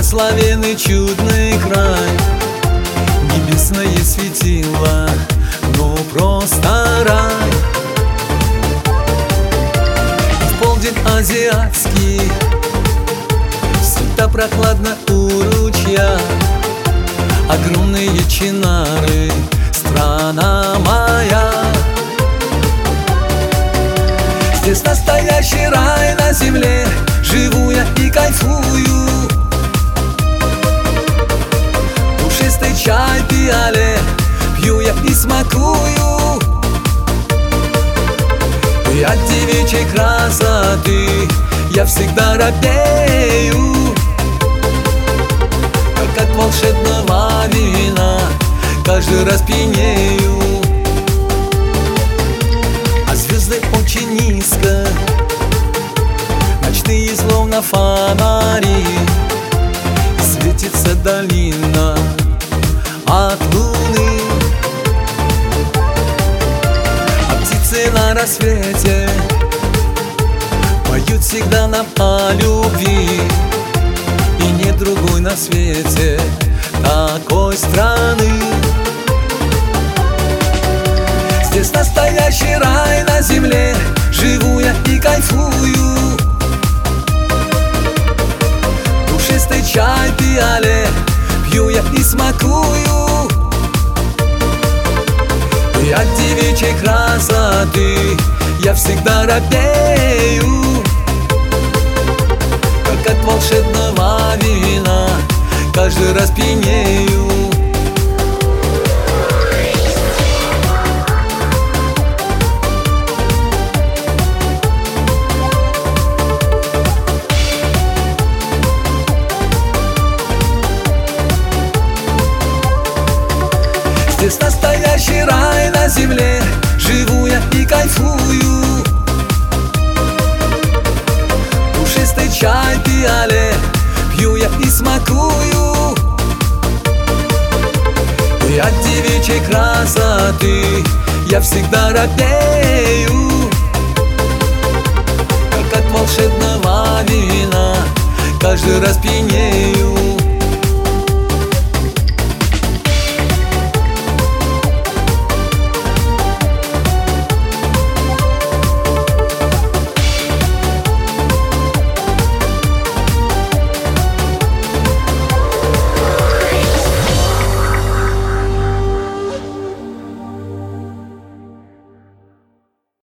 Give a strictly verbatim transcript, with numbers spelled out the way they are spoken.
Благословенный чудный край, небесное светило, ну просто рай. В полдень азиатский, всегда прохладно у ручья. Огромные чинары, страна моя. Здесь настоящий рай на земле, живу я и кайфую. Душистый чай в пиале, пью я и смакую. И от девичьей красоты я всегда робею, как от волшебного вина каждый раз пьянею. А звезды очень низко, ночные словно фонари. Светится долина от луны, а птицы на рассвете поют всегда нам о любви. И нет другой на свете такой страны. Здесь настоящий рай на земле, живу я и кайфую. Душистый чай в пиале, пью я и смакую. И от девичьей красоты я всегда робею, как от волшебного вина каждый раз пьянею. Здесь настоящий рай на земле, живу я и кайфую. Душистый чай в пиале, пью я и смакую. И от девичьей красоты я всегда робею, как от волшебного вина каждый раз пьянею.